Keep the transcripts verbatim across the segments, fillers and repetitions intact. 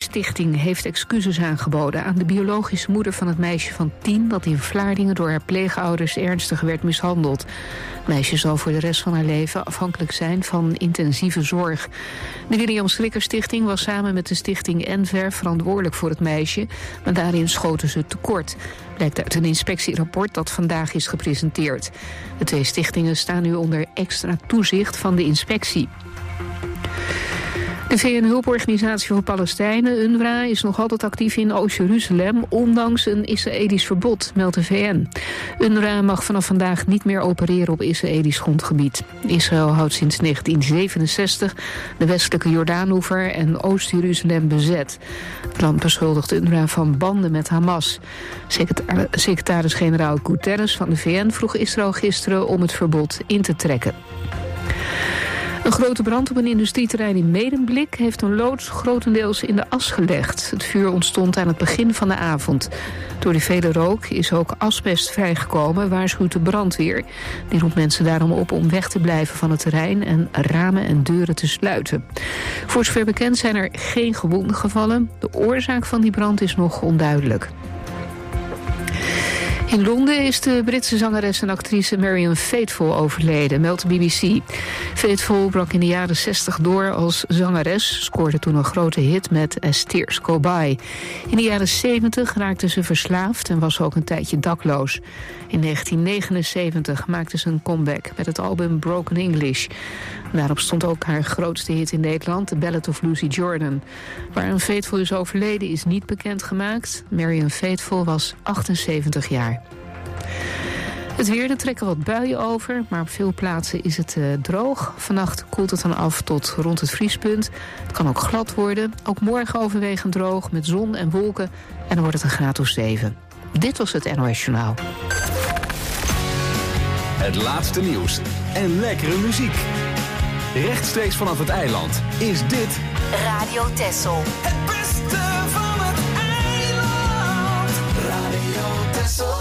Stichting heeft excuses aangeboden aan de biologische moeder van het meisje van tien dat in Vlaardingen door haar pleegouders ernstig werd mishandeld. Het meisje zal voor de rest van haar leven afhankelijk zijn van intensieve zorg. De William Stricker Stichting was samen met de stichting Enver verantwoordelijk voor het meisje, maar daarin schoten ze tekort. Blijkt uit een inspectierapport dat vandaag is gepresenteerd. De twee stichtingen staan nu onder extra toezicht van de inspectie. De V N-hulporganisatie voor Palestijnen, UNRWA, is nog altijd actief in Oost-Jeruzalem, ondanks een Israëlisch verbod, meldt de V N. UNRWA mag vanaf vandaag niet meer opereren op Israëlisch grondgebied. Israël houdt sinds negentien zevenenzestig de westelijke Jordaanoever en Oost-Jeruzalem bezet. Het land beschuldigt UNRWA van banden met Hamas. Secretaris-generaal Guterres van de V N vroeg Israël gisteren om het verbod in te trekken. Een grote brand op een industrieterrein in Medemblik heeft een loods grotendeels in de as gelegd. Het vuur ontstond aan het begin van de avond. Door de vele rook is ook asbest vrijgekomen, waarschuwt de brandweer. Die roept mensen daarom op om weg te blijven van het terrein en ramen en deuren te sluiten. Voor zover bekend zijn er geen gewonden gevallen. De oorzaak van die brand is nog onduidelijk. In Londen is de Britse zangeres en actrice Marianne Faithfull overleden, meldt de B B C. Faithfull brak in de jaren zestig door als zangeres, scoorde toen een grote hit met As Tears Go By. In de jaren zeventig raakte ze verslaafd en was ook een tijdje dakloos. In negentien negenenzeventig maakte ze een comeback met het album Broken English. Daarop stond ook haar grootste hit in Nederland, The Ballad of Lucy Jordan. Waar Faithfull is overleden is niet bekendgemaakt. Marianne Faithfull was achtenzeventig jaar. Het weer, er trekken wat buien over, maar op veel plaatsen is het uh, droog. Vannacht koelt het dan af tot rond het vriespunt. Het kan ook glad worden. Ook morgen overwegend droog met zon en wolken. En dan wordt het een graad of zeven. Dit was het N O S Journaal. Het laatste nieuws en lekkere muziek. Rechtstreeks vanaf het eiland is dit Radio Texel. Het beste van het eiland. Radio Texel.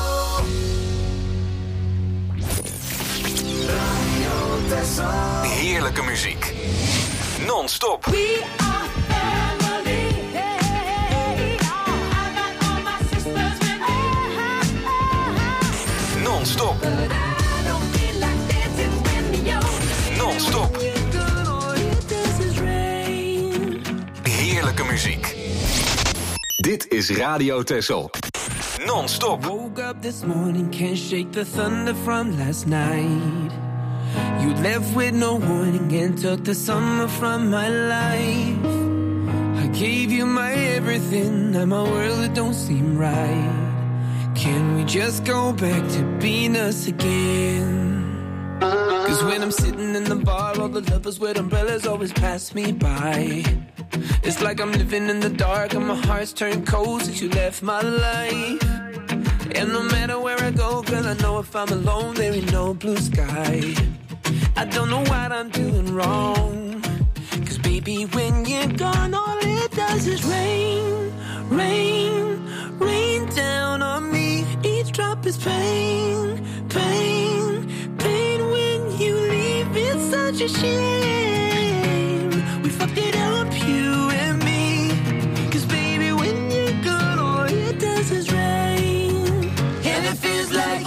Radio Texel. heerlijke muziek. Non-stop. We are family. Hey, I got all my sisters with me. Non-stop. But I don't feel like dancing when you're Non-stop. all it does is rain. Heerlijke muziek. Dit is Radio Texel. Non-stop. Woke up this morning, can't shake the thunder from last night. You left with no warning and took the summer from my life. I gave you my everything, now my world, it don't seem right. Can we just go back to being us again? Cause when I'm sitting in the bar, all the lovers with umbrellas always pass me by. It's like I'm living in the dark and my heart's turned cold since you left my life. And no matter where I go, girl, I know if I'm alone, there ain't no blue sky. I don't know what I'm doing wrong. Cause baby, when you're gone, all it does is rain, rain, rain down on me. Each drop is pain, pain, pain. When you leave, it's such a shame. We fucked it up, you and me. Cause baby, when you're gone, all it does is rain. And it feels like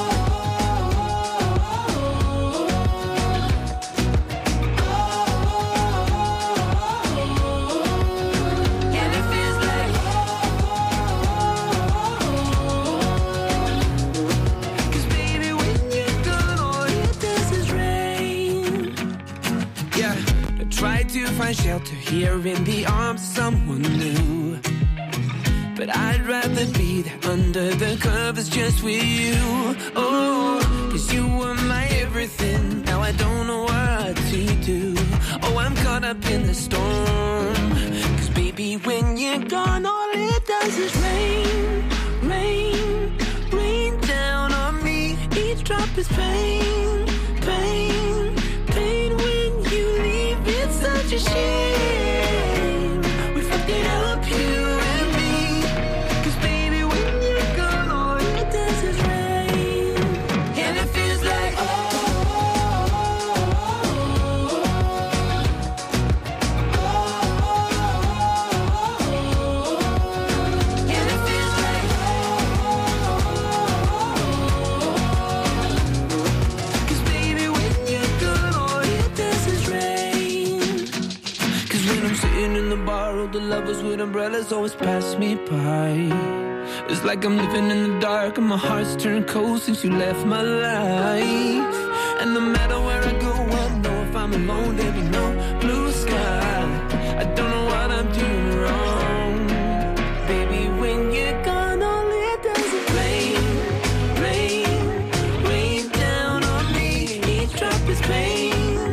to find shelter here in the arms of someone new. But I'd rather be there under the covers just with you. Oh, cause you were my everything. Now I don't know what to do. Oh, I'm caught up in the storm. Cause baby, when you're gone, all it does is rain, rain, rain down on me. Each drop is pain, pain, pain. When you leave, it's such a shame. We fucked it up, you and me. Cause baby, when you're gone, all it does is rain. And it feels like oh, oh, oh, oh, lovers with umbrellas always pass me by. It's like I'm living in the dark and my heart's turned cold since you left my life. And no matter where I go, I know if I'm alone, there'll be no blue sky. I don't know what I'm doing wrong. Baby, when you're gone, all it does is rain, rain, rain down on me. Each drop is pain.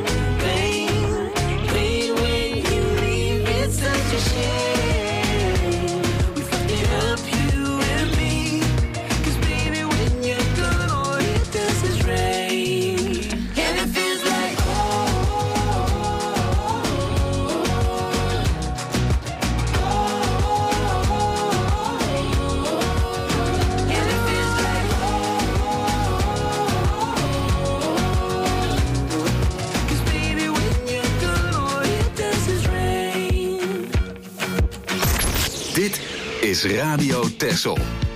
Is Radio Texel.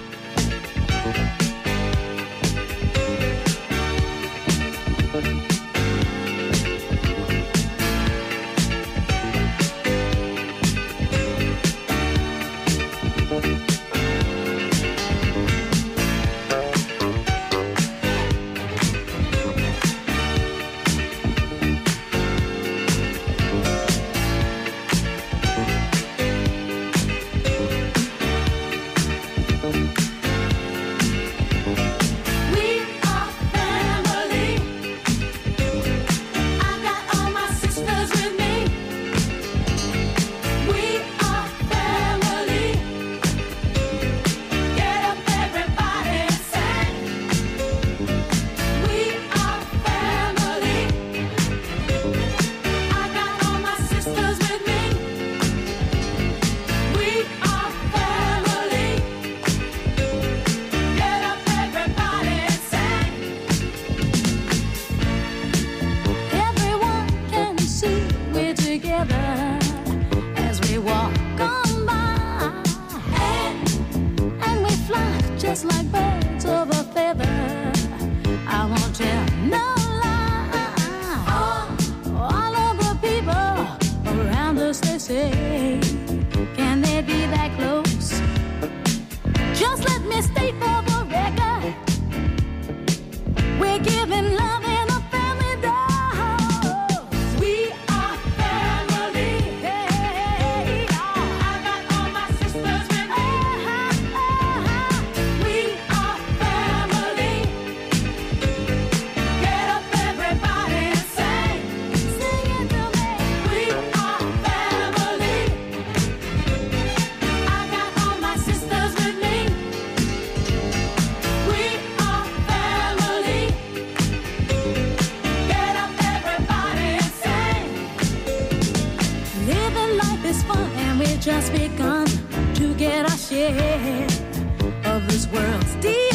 Just begun to get our share of this world's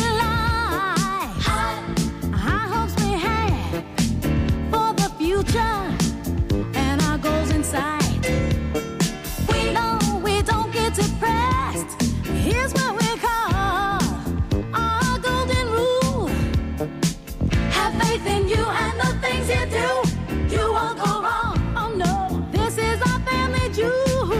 delight. High, high hopes we have for the future and our goals in sight. We know we don't get depressed. Here's what we call our golden rule. Have faith in you and the things you do. You won't go wrong. Oh no, this is our family jewel.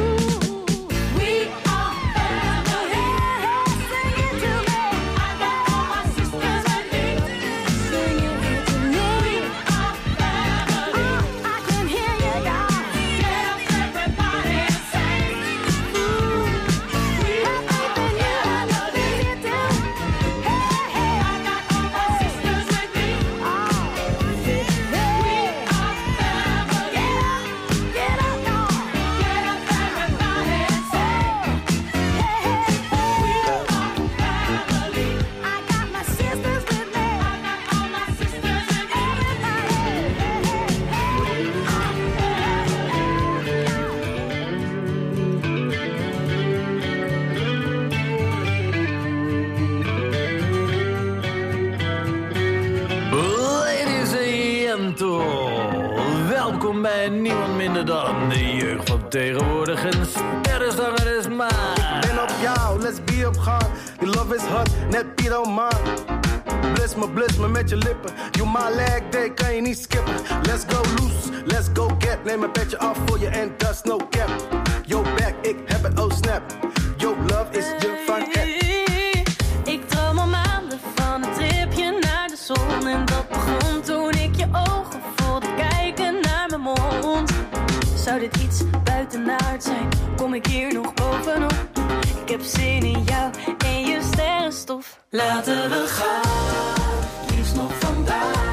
Welkom bij niemand minder dan de jeugd van tegenwoordig. Een sterrenzanger is maar. Ik ben op jou, let's be op gaan. Je love is hot, net Piet man. Bliss me, bliss me met je lippen. You my leg day, kan je niet skippen. Let's go loose, let's go get. Neem een petje af voor je en dat is no cap. Yo back, ik heb het, oh snap. Yo love is je van app. Ik droom al maanden van een tripje naar de zon. En dat begon toen ik je ogen voelde kijken naar mijn mond. Zou dit iets buitenaard zijn? Kom ik hier nog bovenop? Ik heb zin in jou en je sterrenstof. Laten we gaan, liefst nog vandaag.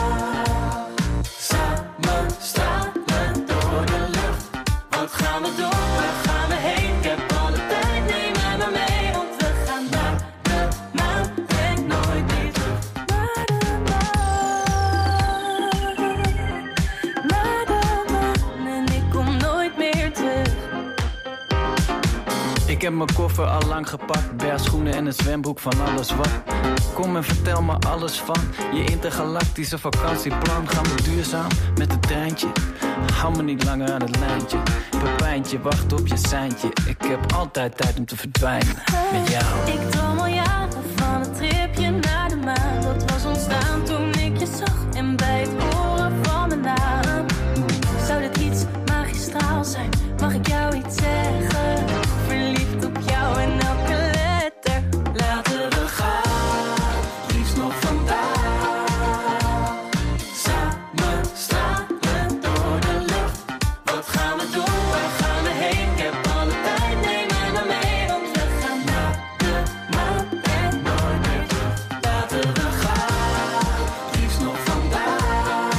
Samen stralen door de lucht. Wat gaan we doen? Waar gaan we heen? Ik heb alle tijd, neem mij maar mee. Want we gaan naar de maan en nooit meer terug. Naar de maan, naar de maan. En ik kom nooit meer terug. Ik heb mijn koffer al lang gepakt, bergschoenen en een zwembroek van alles wat. Kom en vertel me alles van je intergalactische vakantieplan. Gaan we duurzaam met het treintje? Hou me niet langer aan het lijntje. Pepijntje, wacht op je seintje. Ik heb altijd tijd om te verdwijnen met jou. Ik droom al jaren van een tripje naar de maan. Dat was ontstaan toen ik je zag en bij het horen van mijn naam. Zou dit iets magistraal zijn? Mag ik jou iets zeggen? Verliefd op jou en elke letter. Laten we gaan, liefst nog vandaag. Samen stralen door de lucht. Wat gaan we doen? Waar gaan we heen? Ik heb alle tijd, neem mij maar mee. Want we gaan naar de maan en nooit meer terug. Laten we gaan, liefst nog vandaag.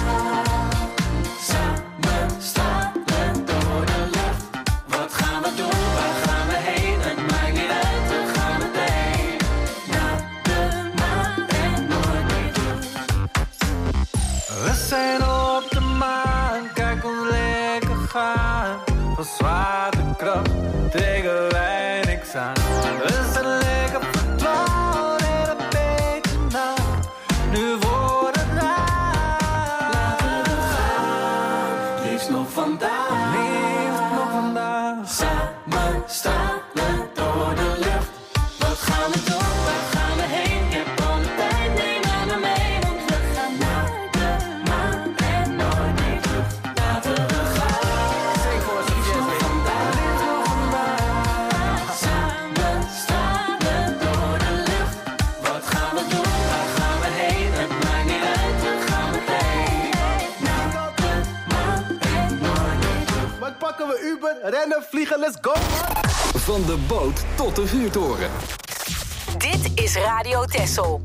Samen stralen door de lucht. Wat gaan we doen? Waar gaan we heen? Het maakt niet uit, we gaan meteen naar de maan en nooit meer terug. We zijn op de maan, kijk ons lekker gaan. Van zwaartekracht tegen wij niks aan. We zijn lekker verdwaald en een beetje nat. Nu wordt het raar. Laten we gaan, liefst nog vandaag. Liefst nog vandaag. Samen stralen door de lucht. Wat gaan we doen? Waar gaan we heen? Ik heb alle tijd, neem mij maar mee. Want we gaan naar de maan en nooit meer terug. Laten we gaan, liefst nog vandaag. Samen stralen door de lucht. Wat gaan we doen? Waar gaan we heen? Het maakt niet uit, we gaan meteen naar de maan en nooit meer terug. Wat pakken we Uber, rennen, vliegen, let's go man. Van de boot tot de vuurtoren. Dit is Radio Texel.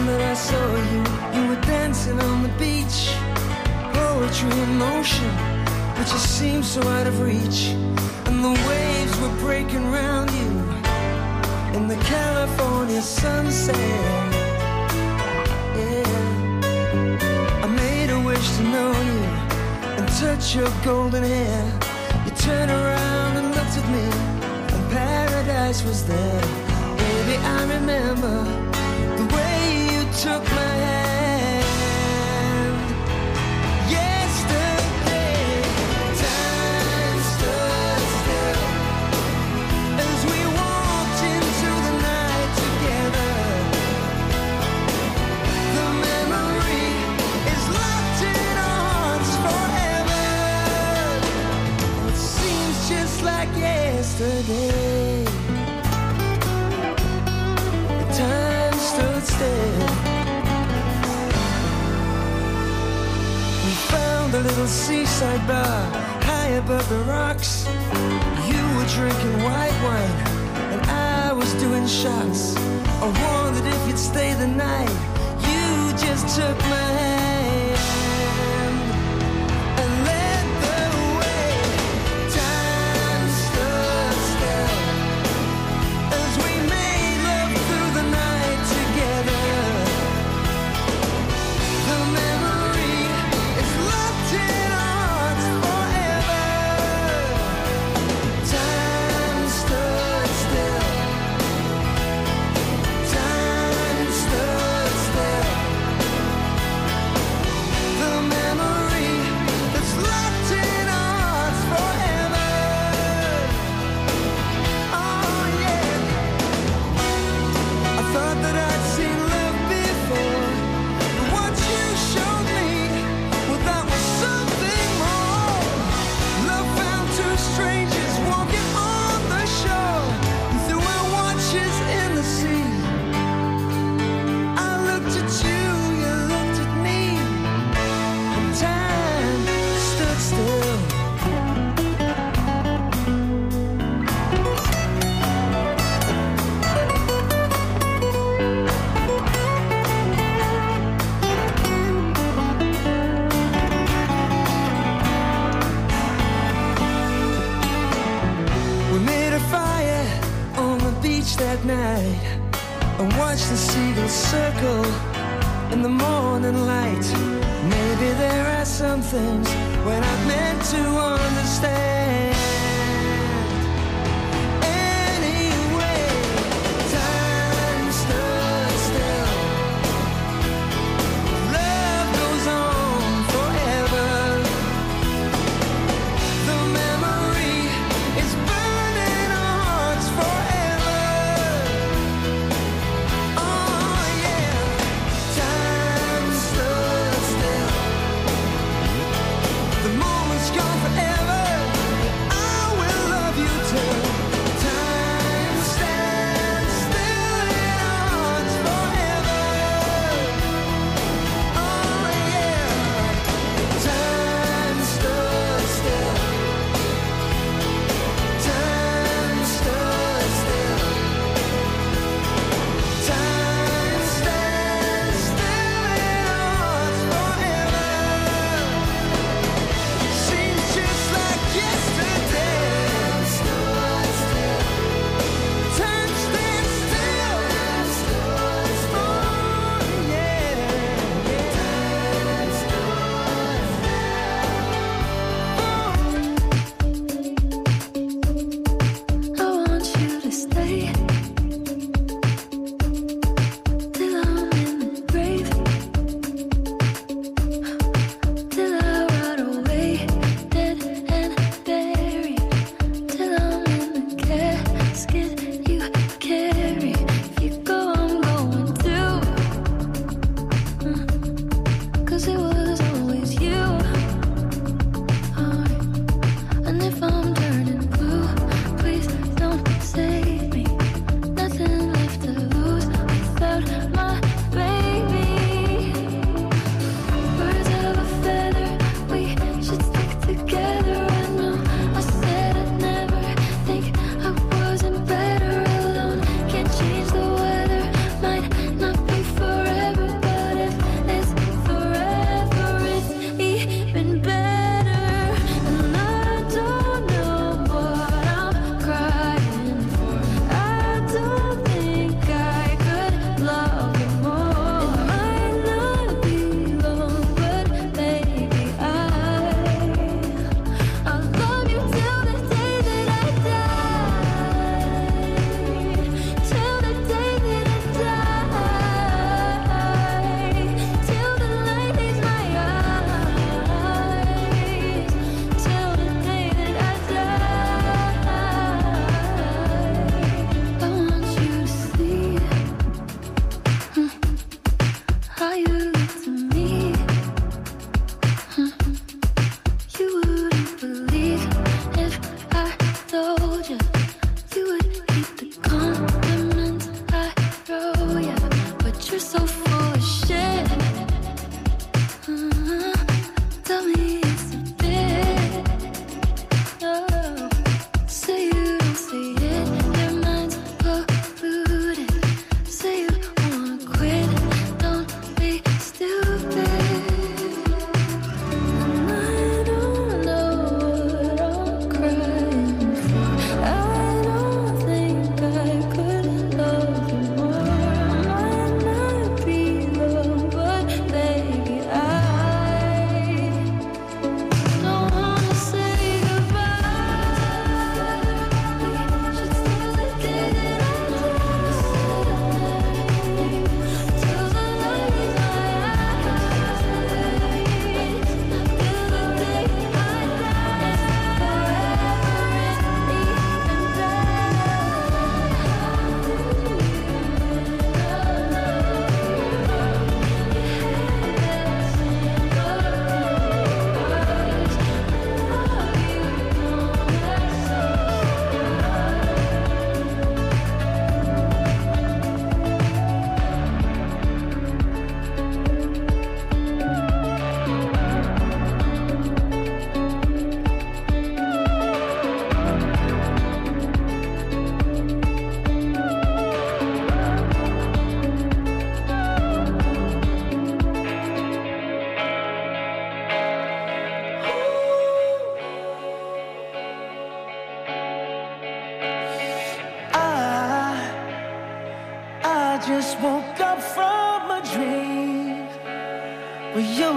that I saw you, you were dancing on the beach. Poetry in motion, but you seemed so out of reach. And the waves were breaking round you in the California sunset. Yeah, I made a wish to know you and touch your golden hair. You turned around and looked at me, and paradise was there. Baby, I remember the way you took my hand. Yesterday, time stood still as we walked into the night together. The memory is locked in our hearts forever. It seems just like yesterday. Time stood still. We found a little seaside bar high above the rocks. You were drinking white wine and I was doing shots. I wondered if you'd stay the night. You just took my hand and led the way. Time stood still as we made love through the night together. The memory is locked in our hearts forever. Time stood still. Time stood still. The memory is locked in our hearts forever. Oh yeah. I thought that I'd seen love before, but what you showed me, well, that was something more. Love found two strangers walking on the shore. We threw our watches in the sea. I looked at you, you looked at me, and time stood still. We made a fire on the beach that night and watched the seagulls circle in the morning light. Maybe there are some things we're not meant to understand. Anyway, time stood still. Love goes on forever. The memory is burning our hearts forever. Oh yeah, time stood still. The moment's gone forever. I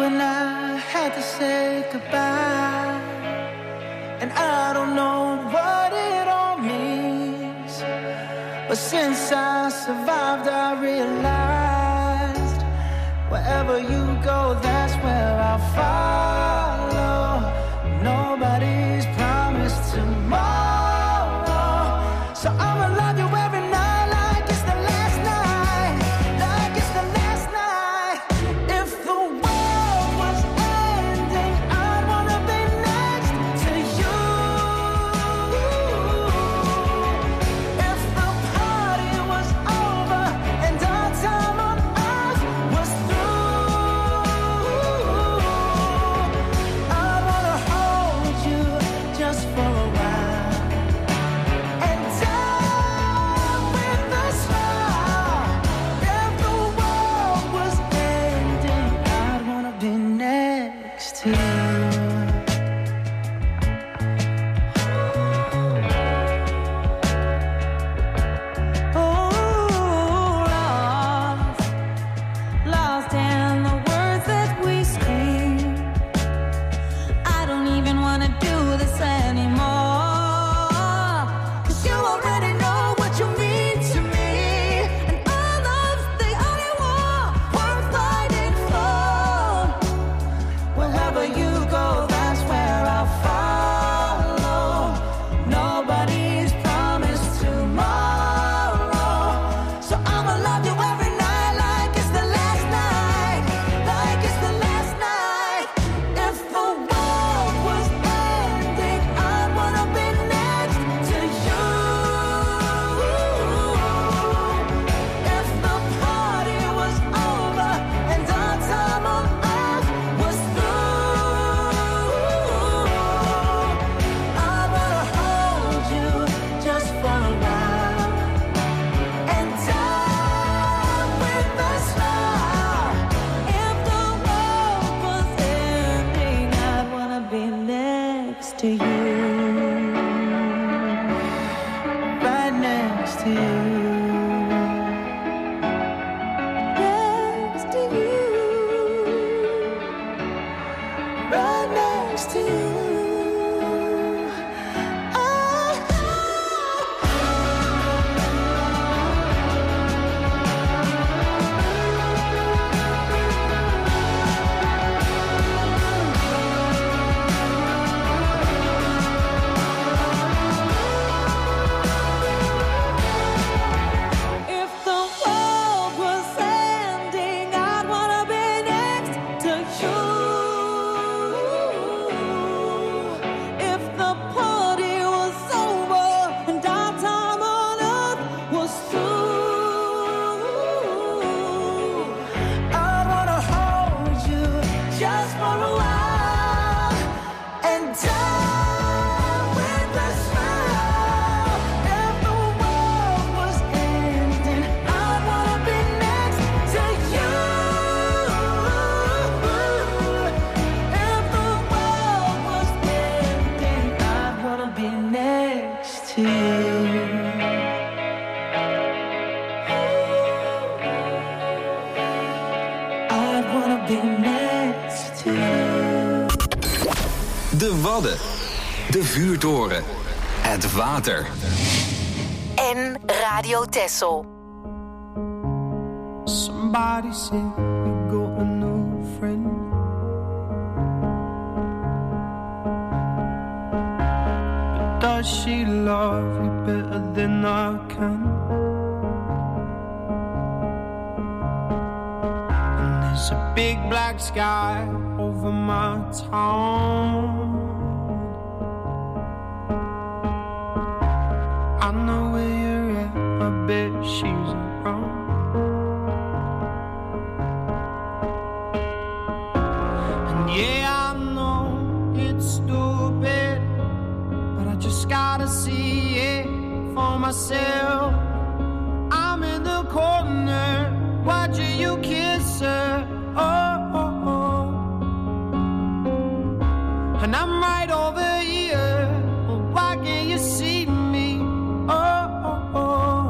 and I had to say goodbye, and I don't know what it all means, but since I survived I realized wherever you go, that's where I'll follow. Nobody's promised tomorrow, so I'ma love you every night like it's the last night, like it's the last night. If the world was ending, I'd wanna be next to you. If the party was over and our time on earth was through, I'd wanna hold you just for a while and die with a smile. If the world was ending, I'd wanna be next to you. Oh, lost, lost in the words that we scream. I don't even wanna do this anymore, 'cause you already know what you mean to me, and all love's the only war worth fighting for. Wherever you go, that's where I'll follow. Nobody's promised tomorrow, so I'ma love you every night like it's the last night, like it's the last night. If the world was ending, I'd wanna be next to you. If the party was over and our time on earth was through, I'd wanna hold you just for a while and die with a smile. If the world was ending, I'd wanna be next to you, right next to you, next to you, right next to you. If the world was ending, I'd wanna be next to you. If the party was over and our time on earth was through, I'd wanna hold you just for a while and die with a smile. If the world was ending, I'd wanna be next to you. If the world was ending, I'd wanna be next to you. I'd wanna be next to you. De Wadden. De Vuurtoren. Het water. En Radio Texel. Somebody said you got a new friend. But does she love you better than I can? And there's a big black sky over my town. I know where you're at, I bet she's around. And yeah, I know it's stupid, but I just gotta see it for myself. I'm in the corner, watching you kiss her. Oh, oh, oh. And I'm right over here, why can't you see me? Oh, oh, oh.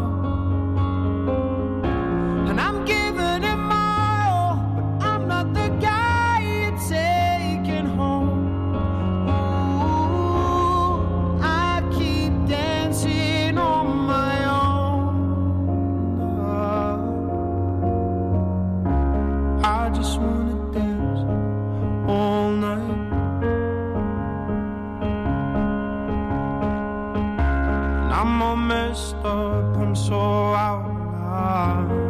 And I'm giving it my all, but I'm not the guy you I'm all messed up, I'm so out of line.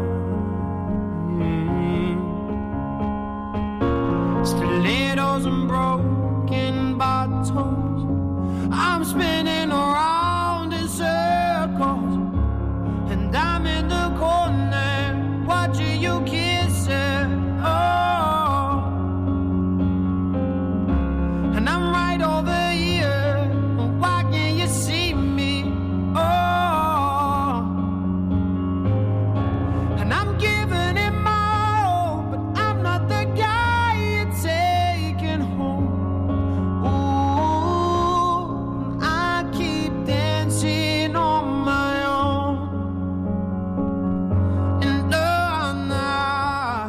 Stilettos and broken bottles, I'm spinning around in circles, and I'm in the corner watching you kiss it. Oh, and I'm right over here, why can't you see me? Oh, and I'm giving it my all, but I'm not the guy you're taking home. Ooh, I keep dancing on my own, and uh, nah.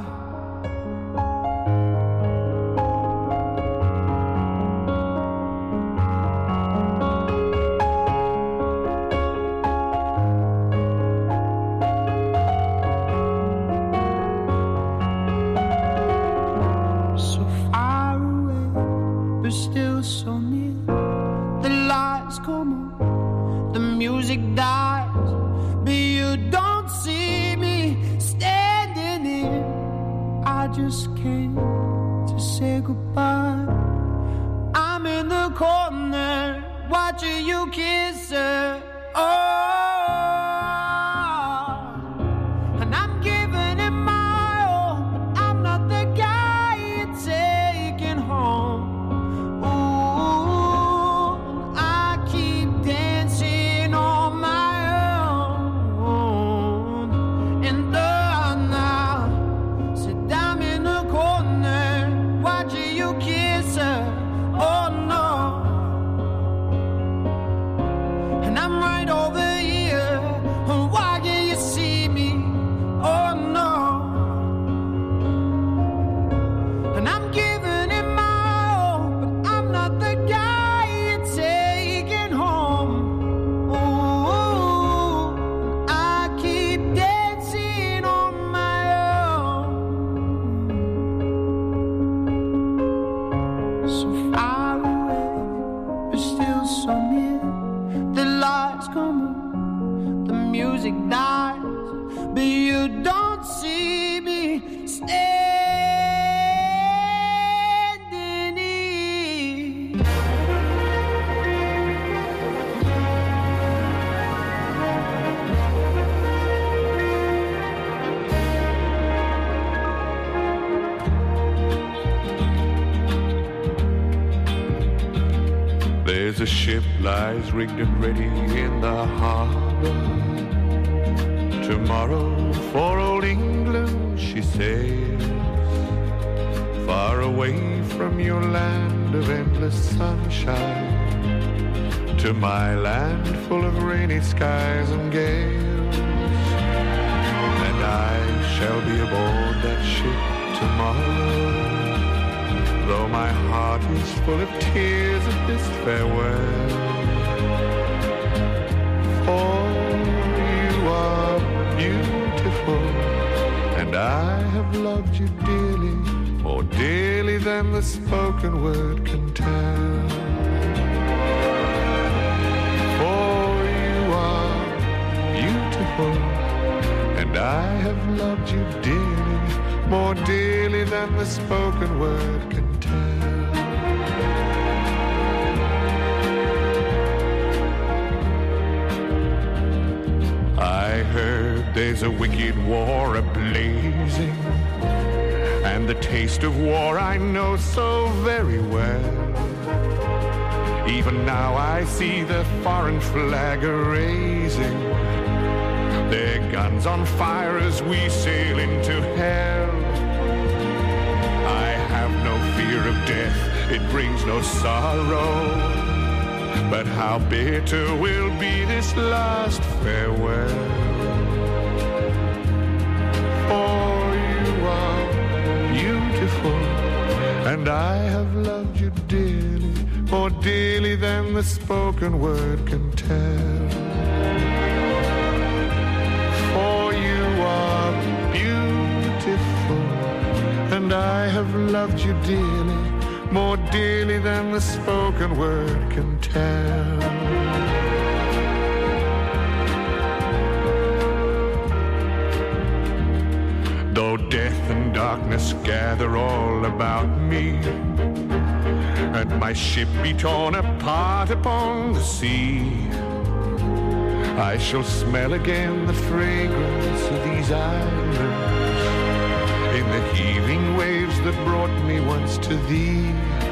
So far away, but still so near. The lights come on, the music dies, but you don't see me standing here. I just came to say goodbye. I'm in the corner watching you kiss her. Oh, and I'm giving it my all, but I'm not the guy you're taking home. Ooh, I keep dancing on my own, and uh, now, sit down in the corner watching you kiss her. Oh no, and I'm right over here, why can't you see me? Oh no, and I'm giving it my all, but I'm not the guy you're taking home. Ooh, I keep dancing on my own. So far away, but still so near. The lights come on, the music dies, but you don't see me standing here. There's a ship lies rigged and ready in the harbor. Tomorrow for old England she sails, far away from your land of endless sunshine, to my land full of rainy skies and gales. And I shall be aboard that ship tomorrow, though my heart is full of tears at this farewell. For you are beautiful, and I have loved you dearly, more dearly than the spoken word can tell. For you are beautiful, and I have loved you dearly, more dearly than the spoken word can tell. I heard there's a wicked war a-blazing, and the taste of war I know so very well. Even now I see the foreign flag a-raising, their guns on fire as we sail into hell. I have no fear of death, it brings no sorrow, but how bitter will be this last farewell. For you are beautiful, and I have loved you dearly, more dearly than the spoken word can tell. For you are beautiful, and I have loved you dearly, more dearly than the spoken word can tell. darkness gather all about me, and my ship be torn apart upon the sea, I shall smell again the fragrance of these islands in the heaving waves that brought me once to thee.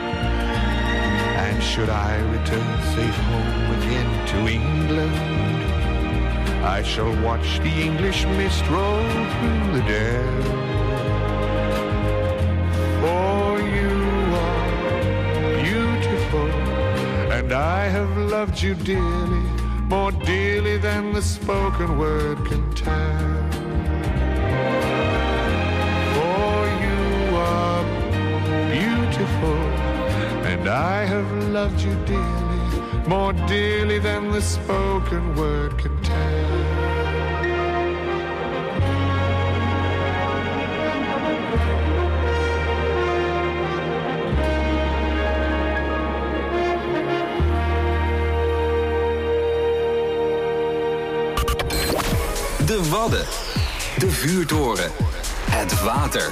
And should I return safe home again to England, I shall watch the English mist roll through the dell. For you are beautiful, and I have loved you dearly, more dearly than the spoken word can tell. For you are beautiful, and I have loved you dearly, more dearly than the spoken word can tell. De Wadden, de vuurtoren, het water.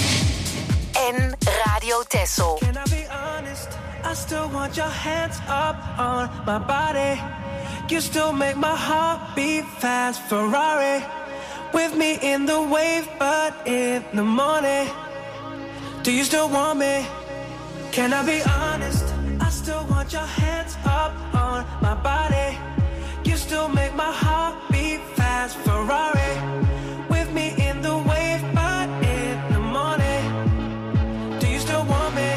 En Radio Texel. Can I be honest? I still want your hands up on my body. You still make my heart beat fast. Ferrari with me in the wave, but in the morning. Do you still want me? Can I be honest? I still want your hands up on my body. You still make my heart beat fast. Ferrari with me in the wave, but in the morning. Do you still want me?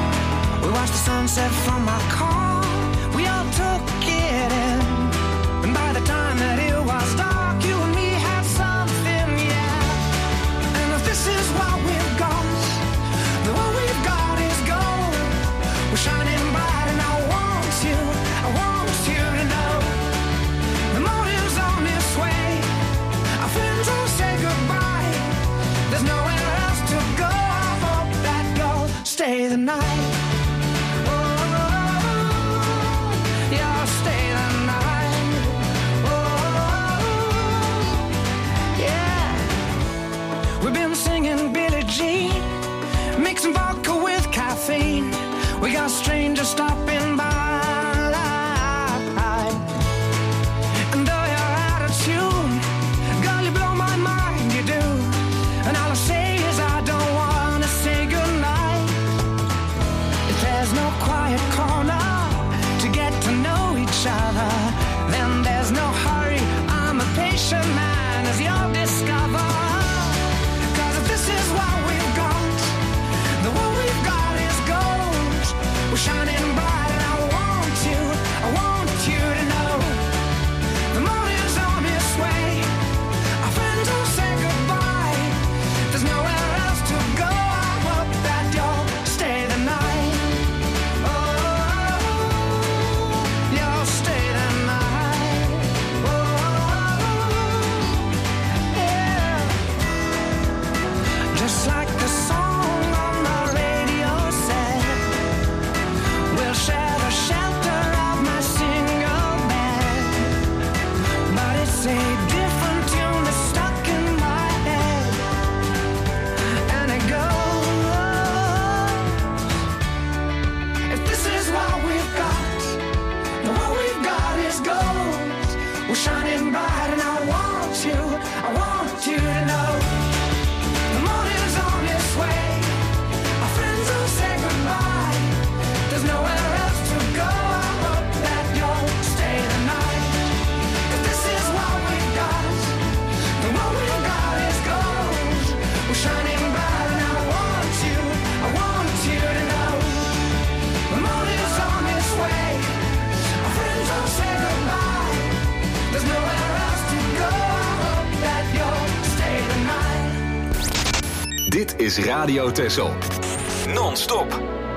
Sunset from my car, we all took it in, and We've been singing Billie Jean, mixing vodka with caffeine. We got strangers stopping by. And though you're out of tune, girl, you blow my mind, you do. And all I say is I don't wanna say goodnight. If there's no quiet corner to get to know each other, then there's no hurry. I'm a patient man, as you'll discover. Cause if this is what we've got, the what we've got is gold. We're shining bright and I want you, I want you to know. The morning's on its way, our friends will say goodbye. There's nowhere else to go, I hope that you'll stay the night. Oh, you'll stay the night. Oh, yeah. Just like the song on the radio said, we'll share the shelter of my single bed. But it's a different tune that's stuck in my head. And it goes, if this is what we've got, then what we've got is gold. We're shining bright and I want you, I want you to know. The morning's on its way, our friends will say goodbye. There's nowhere else to go, I hope that you'll stay the night. If this is what we've got, then what we've got is gold. We're shining bright and I want you, I want you to know. The morning's on its way, our friends will say goodbye. There's nowhere else to go, I hope that you'll stay the night. Dit is Radio Texel. Non-stop.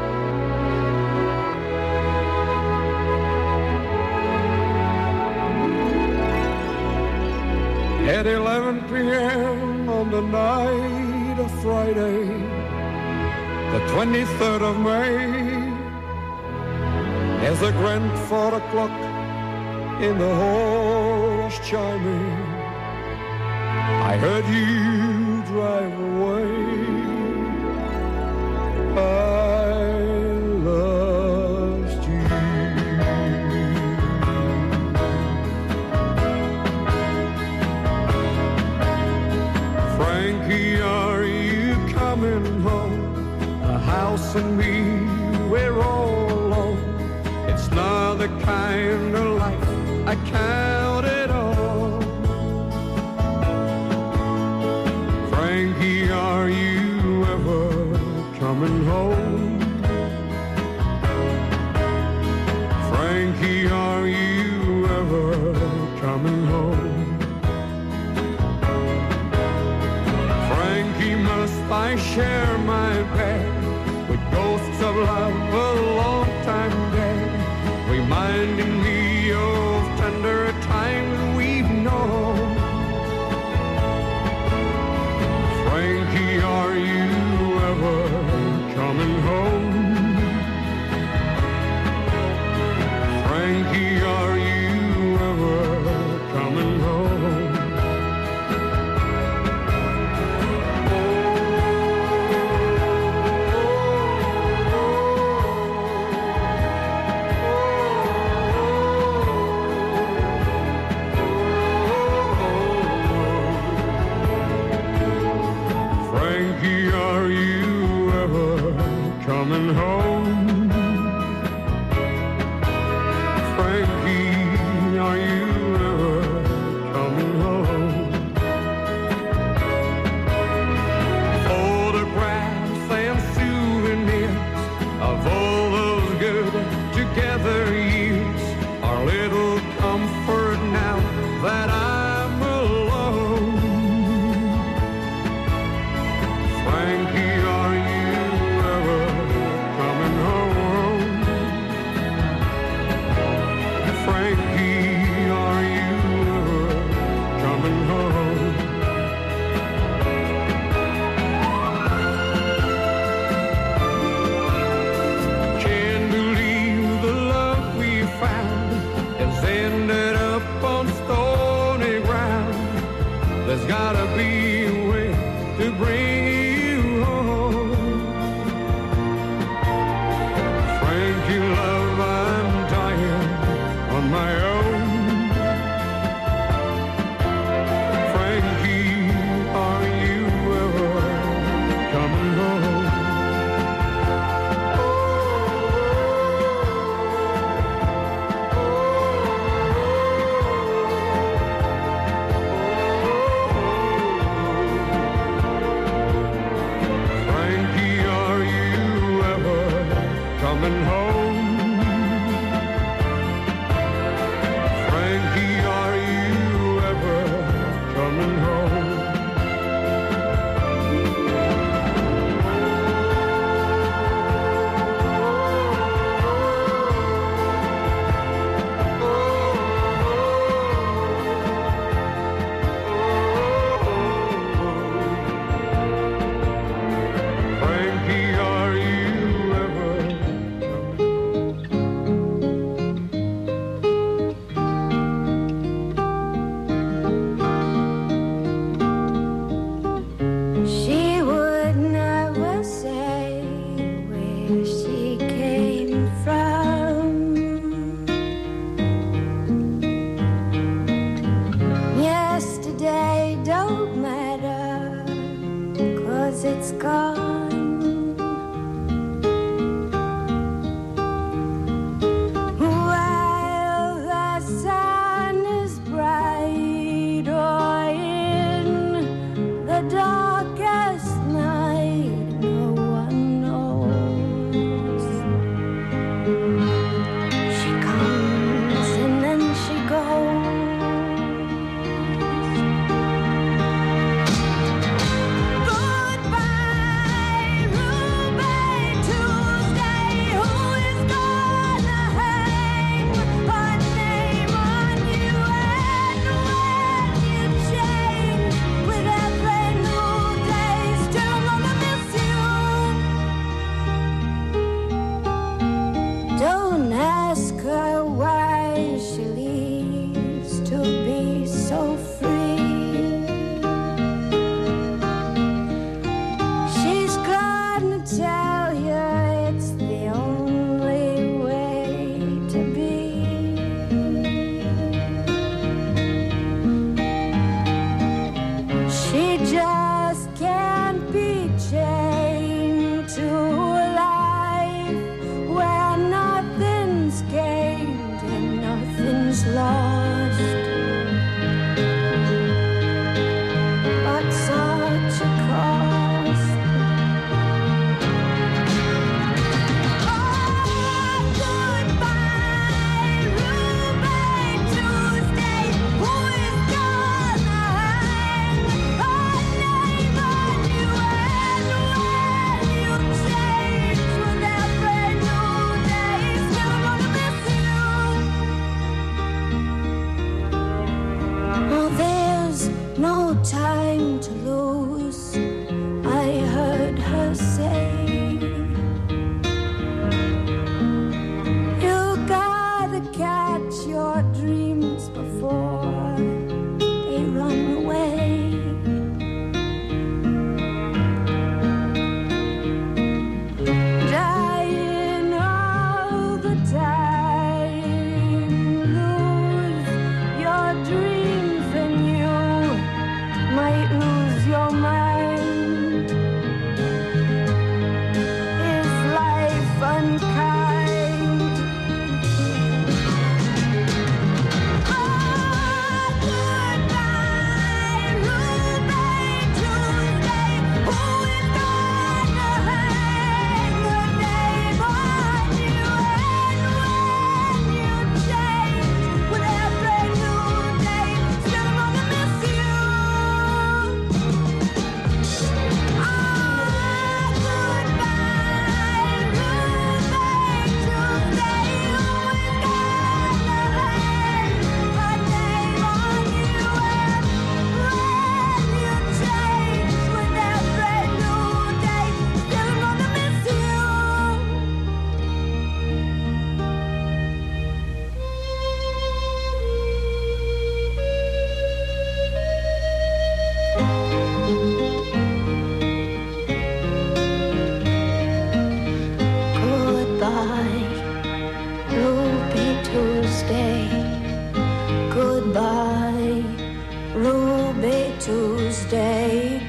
At eleven p.m. on the night of Friday, the twenty-third of May, as the grandfather clock in the hall was chiming, I heard you drive away. I lost you. Frankie, are you coming home? The house and me, we're all alone. It's not the kind of life I counted on. Frankie, are you ever coming home? Frankie, are you ever coming home? Frankie, must I share my bed with ghosts of love a long time dead, reminding me of tender times we've known? Frankie, are you ever coming home? Frankie, are you ever coming home? Frankie, are you ever coming home? Frankie, are you ever coming home? Photographs and souvenirs of all those good together years are little comfort now that I'm alone. Frankie, are you ever coming once it's gone. While the sun is bright, or in the darkest night, no one knows. She comes and then she goes. Don't ask her why she leaves to be so free. She's gonna tell you it's the only way to be. She just can't be chained to a life where nothing's gained and nothing's lost. But such a cost. Oh, goodbye, Ruby Tuesday. Who is gonna hang her name on you? And when you change with every new day, still gonna miss you. Oh, there's no time to lose, I heard her say. You gotta catch your dreams before they run away. Dying all the time, lose your dreams and you might lose your mind. Is life unkind? Oh, goodbye, Ruby Tuesday. Who is gonna hang her name on you? And when you change with every new day, still gonna miss you. Ah, goodbye, Ruby Tuesday. Who is gonna hang her name on you? And when you change with every new day, still gonna miss you. Goodbye, Ruby Tuesday. Goodbye, Ruby Tuesday.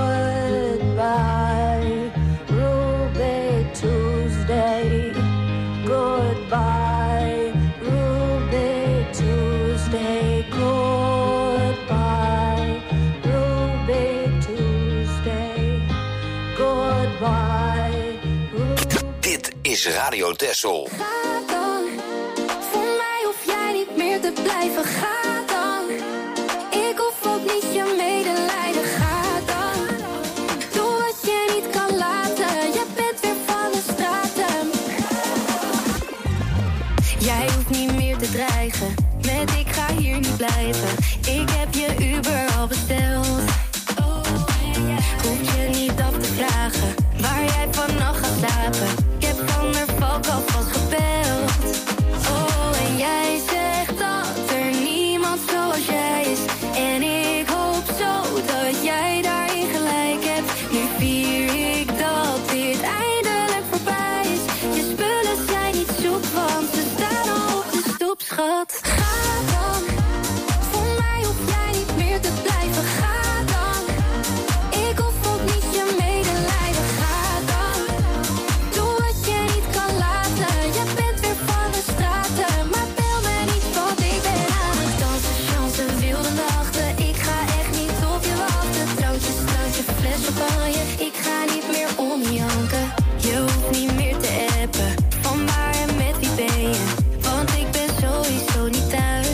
Goodbye, Ruby Tuesday. Goodbye, Ruby Tuesday. Goodbye, Ruby Tuesday. Goodbye, Dit is Radio Texel. Ga dan, voor mij hoef jij niet meer te blijven. Ga dan, ik hoef ook niet je medelijden. Ga dan, doe wat je niet kan laten. Je bent weer van de straten. Jij hoeft niet meer te dreigen met ik ga hier niet blijven. Ik heb je Uber al besteld. Hoef je niet af te vragen waar jij vannacht gaat slapen. Ik heb van der Valk alvast gebeld. Oh, en jij zegt dat er niemand zoals jij is. En ik hoop zo dat jij daarin gelijk hebt. Nu vier ik dat dit eindelijk voorbij is. Je spullen zijn niet zoek, want ze staan al op de stoep, schat. Ga dan, voor mij hoef jij niet meer te blijven. Ga dan, ik hoef ook niet je mee. van je. Ik ga niet meer om janken. Je hoeft niet meer te appen. Van waar en met wie ben je? Want ik ben sowieso niet thuis.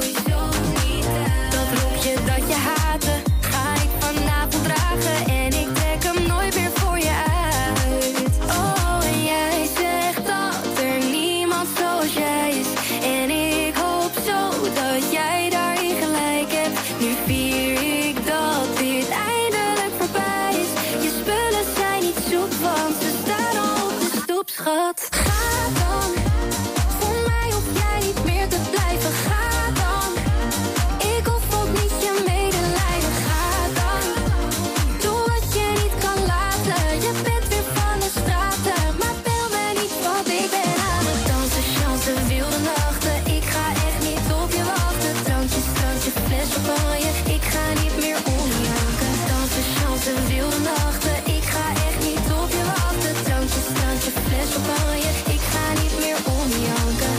Dat roepje dat je haatte, ga ik vanavond dragen. En ik trek hem nooit meer voor je uit. Oh, en jij zegt dat er niemand zoals jij is. En ik hoop zo dat jij daarin gelijk hebt. Nu vier ik dat dit eindelijk voorbij is. Je spullen zijn niet zoek, want ze staan al op de stoep, schat. Ga dan, voor mij hoef jij niet meer te blijven. Ga dan, ik hoef ook niet je medelijden. Ga dan, doe wat je niet kan laten. Je bent weer van de straten, maar bel me niet, want ik ben aan het dansen. Chance, wilde nachten, ik ga echt niet op je wachten. Drankjes, drankje, fles champagne, ik ga niet meer om janken. Dansen, chance, wilde nachten, ik ga echt niet op je wachten. Drankjes, drankje, fles champagne, ik ga niet meer om janken.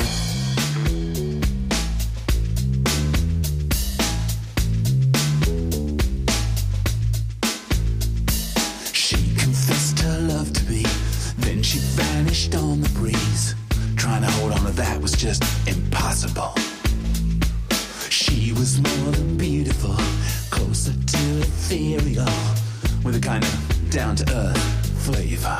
She confessed her love to me, then she vanished on the breeze. Trying to hold on to that was just impossible. She was more than beautiful, closer to ethereal, with a kind of down-to-earth flavor.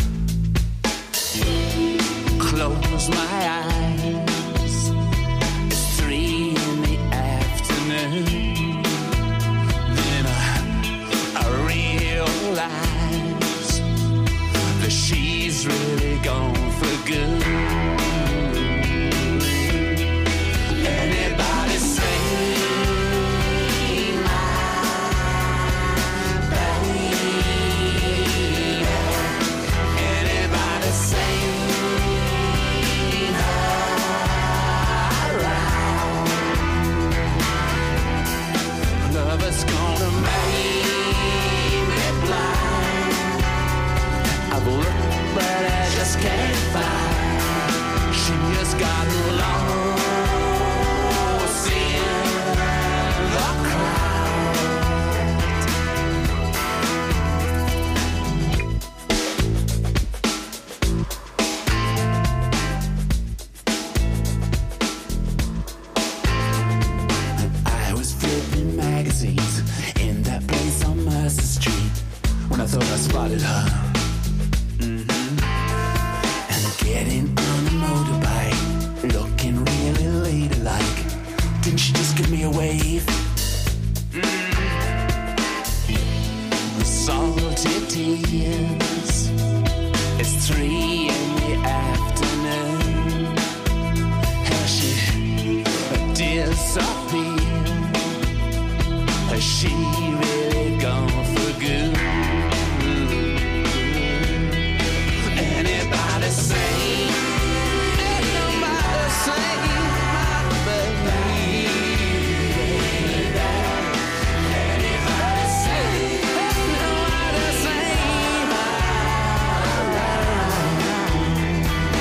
Close my eyes, it's three in the afternoon. Then I, I realize that she's really gone for good. Anybody say my baby? Anybody say her around? Love is gonna make me blind. I've looked but I just can't find. She just got lost in the crowd. I was flipping magazines in that place on Mercer Street when I thought I spotted her. Getting on a motorbike, looking really ladylike. Didn't she just give me a wave? Mm. Salty tears. It's three in the afternoon. Has she disappeared? Has she really gone for good? Anybody say, ain't nobody say my baby. Anybody say, ain't nobody say my around.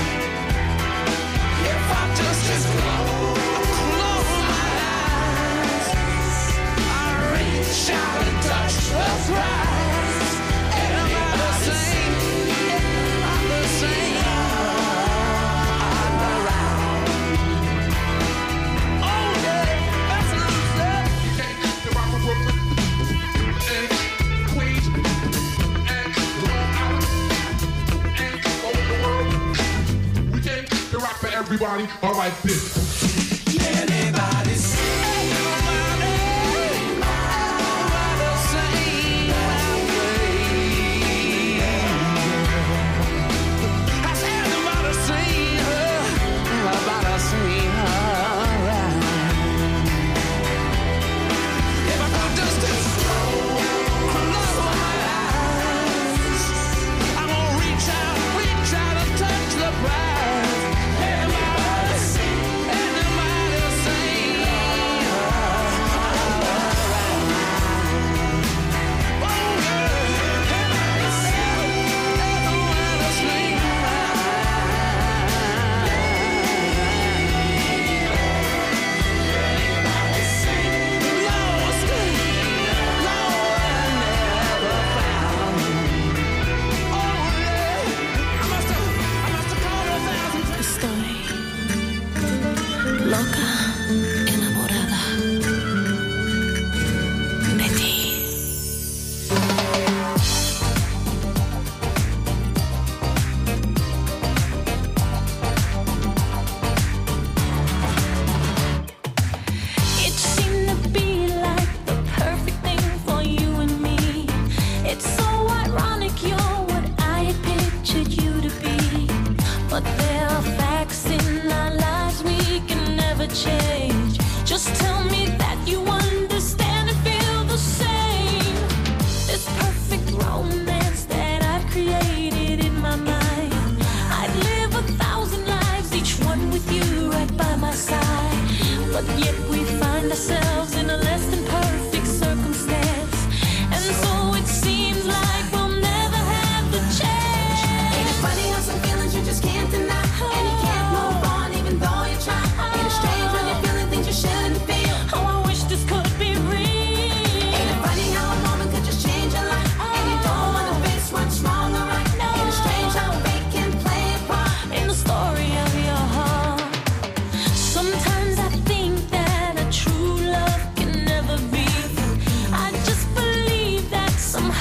If I just, just close, close my eyes, I reach out and touch the prize. Anybody say, everybody, all right, bitch.